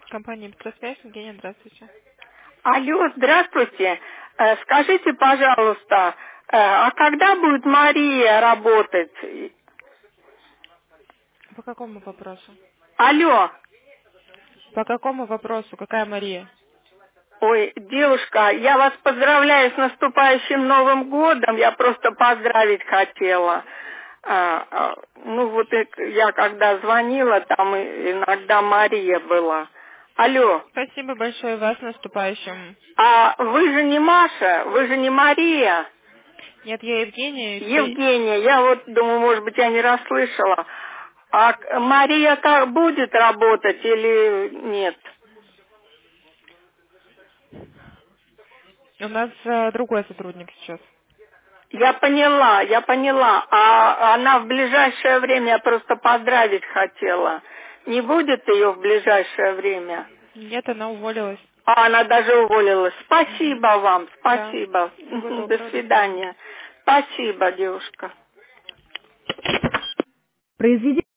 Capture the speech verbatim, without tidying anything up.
Компания «Петросвязь». Евгения, здравствуйте. Алло, здравствуйте. Э, Скажите, пожалуйста, э, а когда будет Мария работать? По какому вопросу? Алло, По какому вопросу? Какая Мария? ой, девушка, я вас поздравляю с наступающим Новым годом. Я просто поздравить хотела. А, а, ну вот и я когда звонила, там и- иногда Мария была. Алло, Спасибо большое вас с наступающим. а вы же не Маша, вы же не Мария? Нет, я Евгения. и все- Евгения, я вот думаю, может быть, я не расслышала. А к- Мария как будет работать или нет? У нас э, другой сотрудник сейчас. Я поняла, я поняла. А она в ближайшее время, я просто поздравить хотела. Не будет ее в ближайшее время? Нет, она уволилась. А она даже уволилась. Мгм. Спасибо вам, Да. спасибо. Всего До доброго, до свидания. свидания. Спасибо, девушка. Произведение